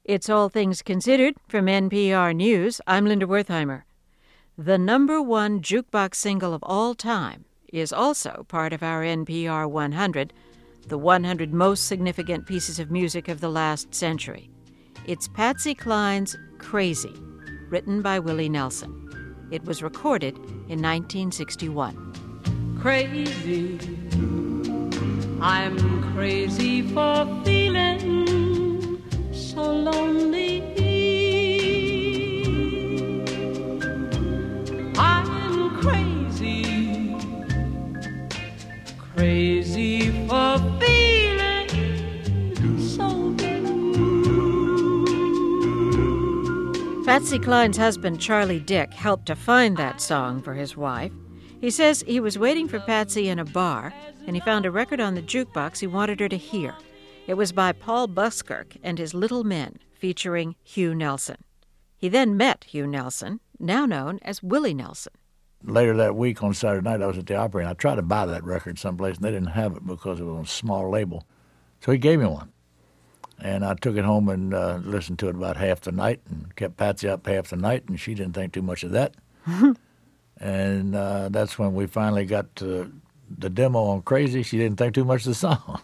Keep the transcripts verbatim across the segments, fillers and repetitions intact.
It's All Things Considered from N P R News. I'm Linda Wertheimer. The number one jukebox single of all time is also part of our N P R one hundred, the one hundred most significant pieces of music of the last century. It's Patsy Cline's Crazy, written by Willie Nelson. It was recorded in nineteen sixty-one. Crazy, I'm crazy for feeling so lonely. I'm crazy, crazy for feeling so blue. Patsy Cline's husband, Charlie Dick, helped to find that song for his wife. He says he was waiting for Patsy in a bar, and he found a record on the jukebox he wanted her to hear. It was by Paul Buskirk and his Little Men, featuring Hugh Nelson. He then met Hugh Nelson, now known as Willie Nelson. Later that week on Saturday night, I was at the Opry, and I tried to buy that record someplace, and they didn't have it because it was on a small label. So he gave me one. And I took it home and uh, listened to it about half the night and kept Patsy up half the night, and she didn't think too much of that. And uh, that's when we finally got to the demo on Crazy. She didn't think too much of the song.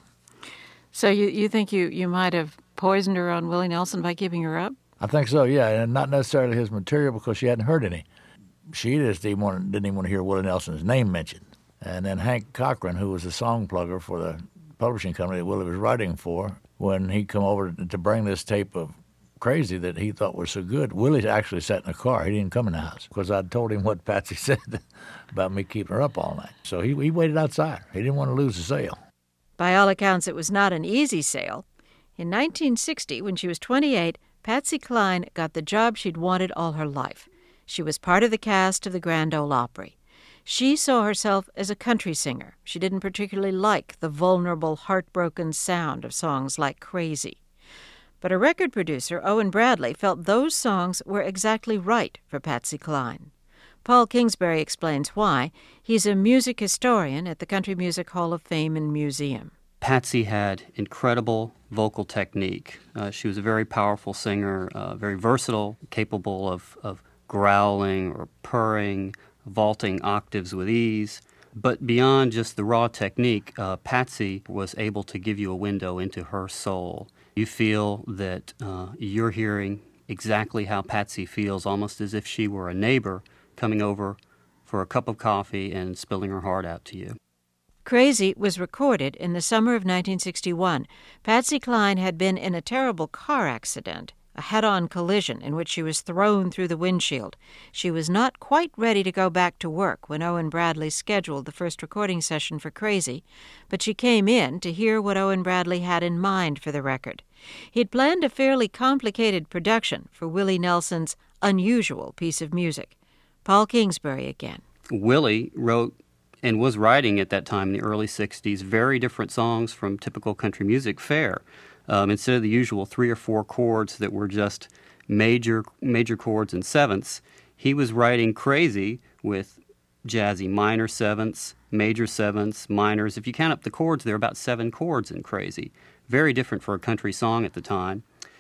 So you, you think you, you might have poisoned her on Willie Nelson by keeping her up? I think so, yeah, and not necessarily his material because she hadn't heard any. She just didn't, want, didn't even want to hear Willie Nelson's name mentioned. And then Hank Cochran, who was the song plugger for the publishing company that Willie was writing for, when he come over to bring this tape of Crazy that he thought was so good, Willie actually sat in the car. He didn't come in the house because I'd told him what Patsy said about me keeping her up all night. So he, he waited outside. He didn't want to lose the sale. By all accounts, it was not an easy sale. In nineteen sixty, when she was twenty-eight, Patsy Cline got the job she'd wanted all her life. She was part of the cast of the Grand Ole Opry. She saw herself as a country singer. She didn't particularly like the vulnerable, heartbroken sound of songs like Crazy. But a record producer, Owen Bradley, felt those songs were exactly right for Patsy Cline. Paul Kingsbury explains why. He's a music historian at the Country Music Hall of Fame and Museum. Patsy had incredible vocal technique. Uh, she was a very powerful singer, uh, very versatile, capable of, of growling or purring, vaulting octaves with ease. But beyond just the raw technique, uh, Patsy was able to give you a window into her soul. You feel that uh, you're hearing exactly how Patsy feels, almost as if she were a neighbor coming over for a cup of coffee and spilling her heart out to you. Crazy was recorded in the summer of nineteen sixty-one. Patsy Cline had been in a terrible car accident, a head-on collision in which she was thrown through the windshield. She was not quite ready to go back to work when Owen Bradley scheduled the first recording session for Crazy, but she came in to hear what Owen Bradley had in mind for the record. He'd planned a fairly complicated production for Willie Nelson's unusual piece of music. Paul Kingsbury again. Willie wrote and was writing at that time in the early sixties very different songs from typical country music fare. Um, instead of the usual three or four chords that were just major major chords and sevenths, he was writing Crazy with jazzy minor sevenths, major sevenths, minors. If you count up the chords, there are about seven chords in Crazy. Very different for a country song at the time.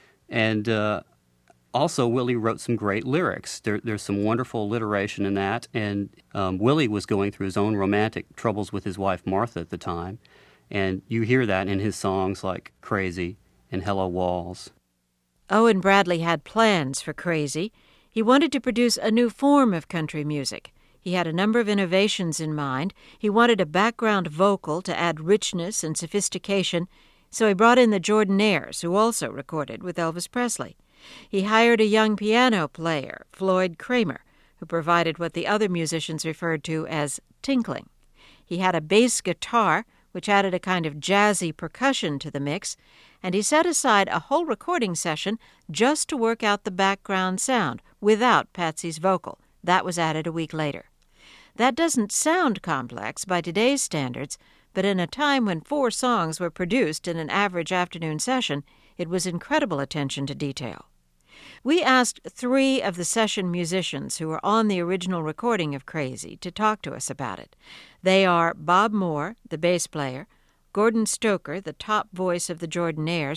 And uh, also, Willie wrote some great lyrics. There, there's some wonderful alliteration in that. And um, Willie was going through his own romantic troubles with his wife Martha at the time. And you hear that in his songs like Crazy and Hello Walls. Owen Bradley had plans for Crazy. He wanted to produce a new form of country music. He had a number of innovations in mind. He wanted a background vocal to add richness and sophistication, so he brought in the Jordanaires, who also recorded with Elvis Presley. He hired a young piano player, Floyd Kramer, who provided what the other musicians referred to as tinkling. He had a bass guitar, which added a kind of jazzy percussion to the mix, and he set aside a whole recording session just to work out the background sound without Patsy's vocal. That was added a week later. That doesn't sound complex by today's standards, but in a time when four songs were produced in an average afternoon session, it was incredible attention to detail. We asked three of the session musicians who were on the original recording of Crazy to talk to us about it. They are Bob Moore, the bass player, Gordon Stoker, the top voice of the Jordanaires,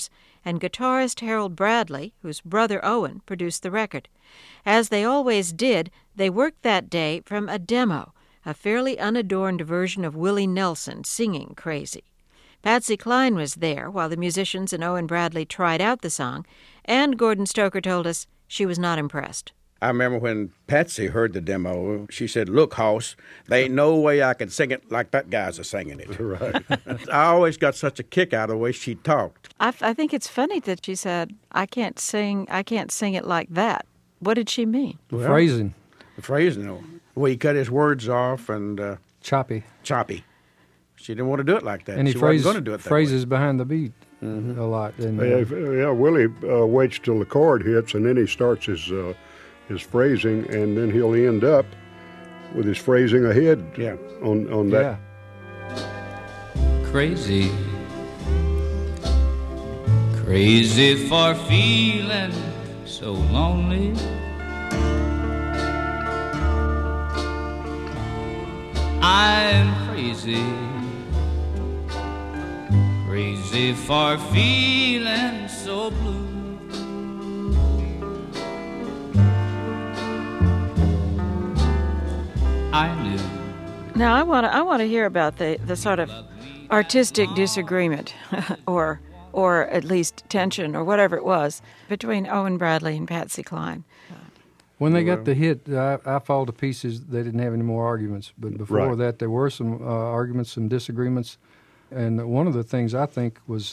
and guitarist Harold Bradley, whose brother Owen produced the record. As they always did, they worked that day from a demo, a fairly unadorned version of Willie Nelson singing Crazy. Patsy Cline was there while the musicians and Owen Bradley tried out the song, and Gordon Stoker told us she was not impressed. I remember when Patsy heard the demo, she said, "Look, Hoss, there ain't no way I can sing it like that guy's a singing it." Right. I always got such a kick out of the way she talked. I, I think it's funny that she said, I can't sing, I can't sing it like that. What did she mean? The phrasing. The phrasing, you know, the way he cut his words off and uh, Choppy. choppy. She didn't want to do it like that. And he she phrase, wasn't going to do it that phrases way. behind the beat mm-hmm. a lot. And, uh, Yeah, yeah, Willie uh, waits till the chord hits, and then he starts his uh, his phrasing, and then he'll end up with his phrasing ahead Yeah. on, on that. yeah. Crazy, crazy for feeling so lonely. I'm crazy, crazy for feeling so blue. I knew. Now, I want to I want to hear about the, the sort of artistic disagreement, or or at least tension, or whatever it was, between Owen Bradley and Patsy Cline. When they got the hit, I, I fall to pieces. They didn't have any more arguments. But before Right. that, there were some uh, arguments, some disagreements. And one of the things I think was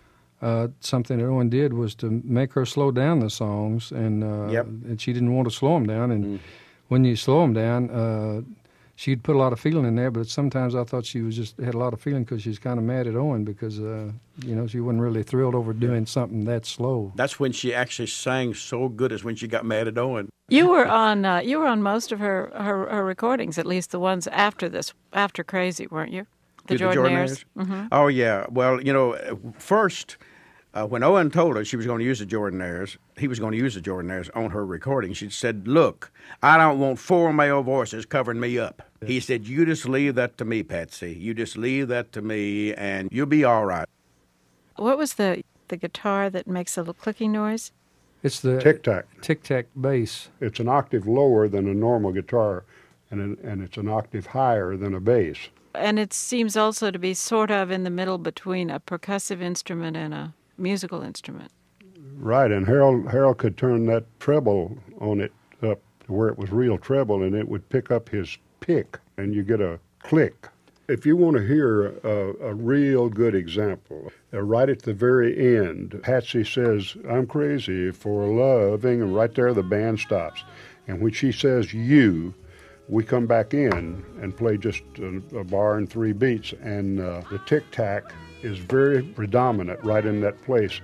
uh, something that Owen did was to make her slow down the songs. And, uh, Yep. and she didn't want to slow them down. And Mm. when you slow them down, uh, she'd put a lot of feeling in there. But sometimes I thought she was just had a lot of feeling because she was kind of mad at Owen because, uh, you know, she wasn't really thrilled over doing something that slow. That's when she actually sang so good, as when she got mad at Owen. You were on uh, you were on most of her, her, her recordings, at least the ones after this, after Crazy, weren't you? The Did Jordanaires. Mm-hmm. Oh, yeah. Well, you know, first, uh, when Owen told her she was going to use the Jordanaires, he was going to use the Jordanaires on her recording, she said, "Look, I don't want four male voices covering me up." He said, "You just leave that to me, Patsy. You just leave that to me, and you'll be all right." What was the the guitar that makes a little clicking noise? It's the Tic-tac. tic-tac bass. It's an octave lower than a normal guitar, and it, and it's an octave higher than a bass. And it seems also to be sort of in the middle between a percussive instrument and a musical instrument. Right, and Harold Harold could turn that treble on it up to where it was real treble, and it would pick up his pick, and you get a click. If you want to hear a, a real good example, uh, right at the very end, Patsy says, "I'm crazy for loving," and right there the band stops. And when she says "you," we come back in and play just a, a bar and three beats, and uh, the tic-tac is very predominant right in that place.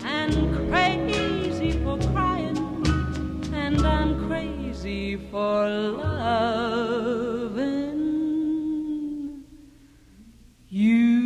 And crazy for crying, and I'm crazy for loving you.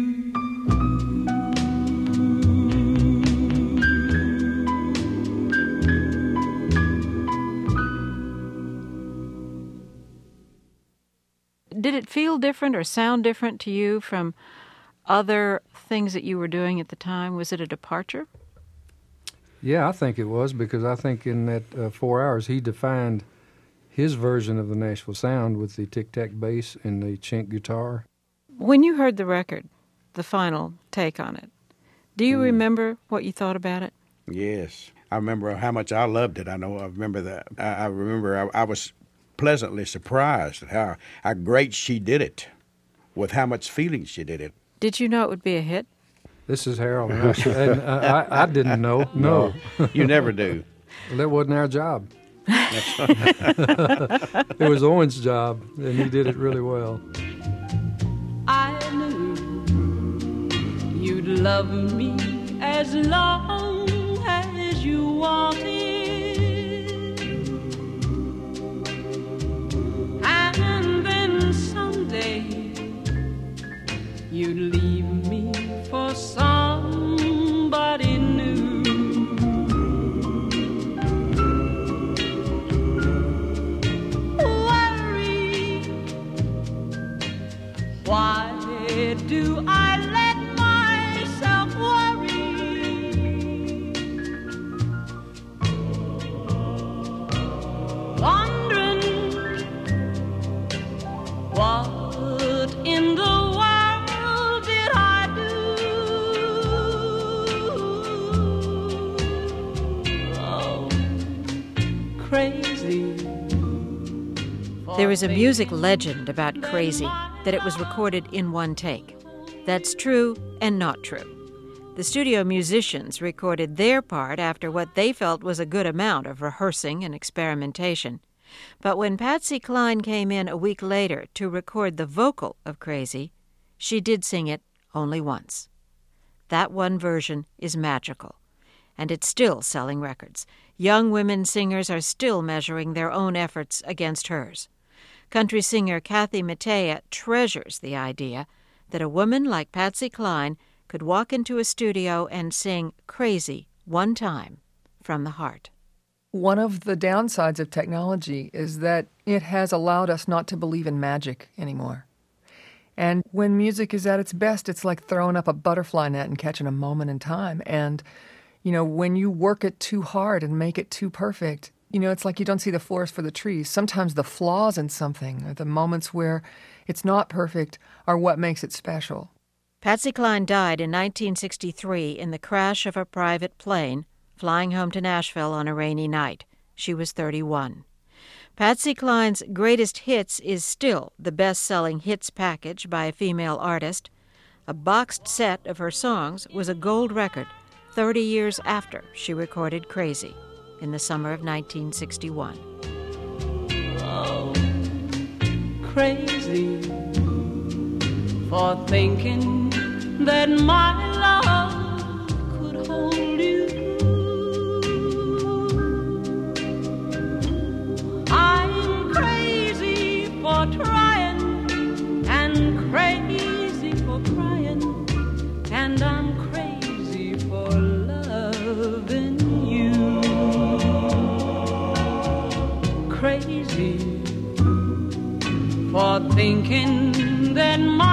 Did it feel different or sound different to you from other things that you were doing at the time? Was it a departure? Yeah, I think it was, because I think in that uh, four hours he defined his version of the Nashville sound with the tic-tac bass and the chink guitar. When you heard the record, the final take on it, do you mm. remember what you thought about it? Yes. I remember how much I loved it. I know I remember that. I, I remember I, I was pleasantly surprised at how, how great she did it, with how much feeling she did it. Did you know it would be a hit? This is Harold, and, I, and uh, I, I didn't know. No. no. You never do. Well, that wasn't our job. It was Owen's job, and he did it really well. I knew you'd love me as long as you wanted, and then someday you'd leave me for somebody new. Worry, why do I let myself worry? There is a music legend about Crazy, that it was recorded in one take. That's true and not true. The studio musicians recorded their part after what they felt was a good amount of rehearsing and experimentation. But when Patsy Cline came in a week later to record the vocal of Crazy, she did sing it only once. That one version is magical, and it's still selling records. Young women singers are still measuring their own efforts against hers. Country singer Kathy Mattea treasures the idea that a woman like Patsy Cline could walk into a studio and sing Crazy one time from the heart. One of the downsides of technology is that it has allowed us not to believe in magic anymore. And when music is at its best, it's like throwing up a butterfly net and catching a moment in time. And, you know, when you work it too hard and make it too perfect, you know, it's like you don't see the forest for the trees. Sometimes the flaws in something, or the moments where it's not perfect, are what makes it special. Patsy Cline died in nineteen sixty-three in the crash of a private plane flying home to Nashville on a rainy night. She was thirty-one. Patsy Cline's greatest hits is still the best-selling hits package by a female artist. A boxed set of her songs was a gold record thirty years after she recorded Crazy in the summer of nineteen sixty-one. Oh, crazy for thinking that my love could hold you. I'm crazy for trying and crazy for crying, and I'm crazy for loving you. Crazy for thinking that my